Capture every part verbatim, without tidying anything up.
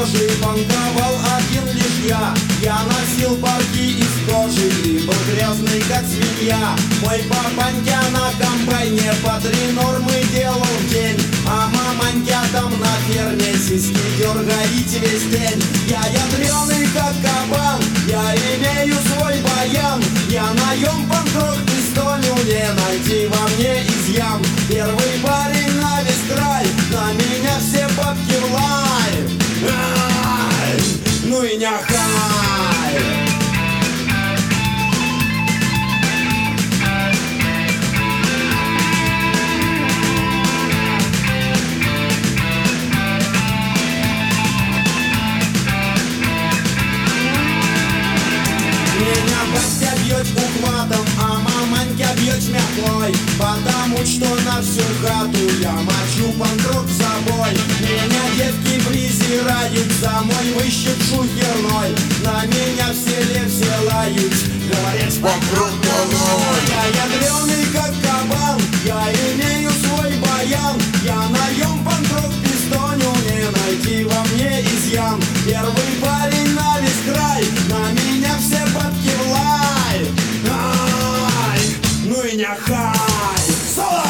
кожи банковал один лишь я. Я носил парки из кожи и был грязный как свинья. Мой папанька на комбайне по три нормы делал в день, а мамонька там на ферме сиськи дергаете весь день. Я ядреный как кабан, я имею свой баян. Я наем панк-рок пистолю, не найти во мне изъян. Первый парень на весь край, на меня все бабки в лай. Ай, ну и няхай. Меня батя бьет ухватом, а маманька бьет метлой, потому что на всю хату я мочу панк-рок в забой. Меня девки презирают за мой выщет шухерной. На меня в селе все лают, говорят, панк-рок долой. Я ядреный как кабан, я имею свой баян. Я наем панк-рок пистоню, не найти во мне изъян. Первый парень на весь край, на меня все бабки в лай. Ай, ну и няхай. Соло!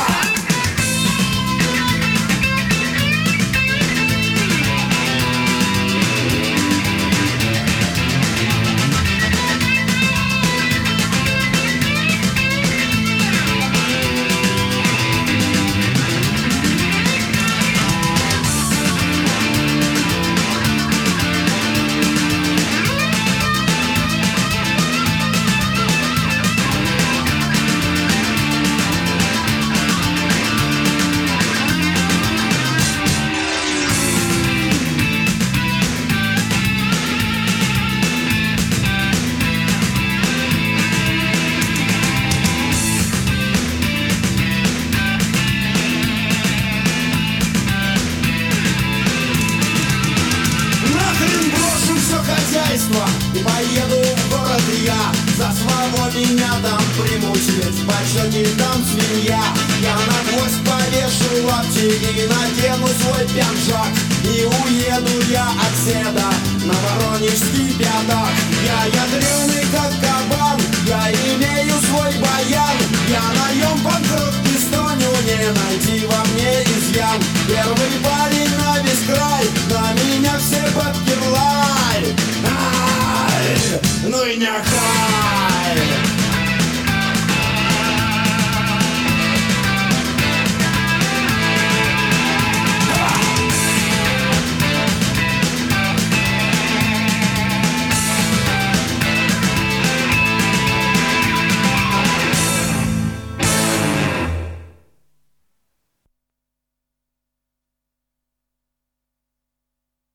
И поеду в город я, за своего меня там примут, ведь в почете там свинья. Я на гвоздь повешу лапти и надену свой пиджак, и уеду я от седа на воронежский пятак. Я ядреный как кабан, я имею свой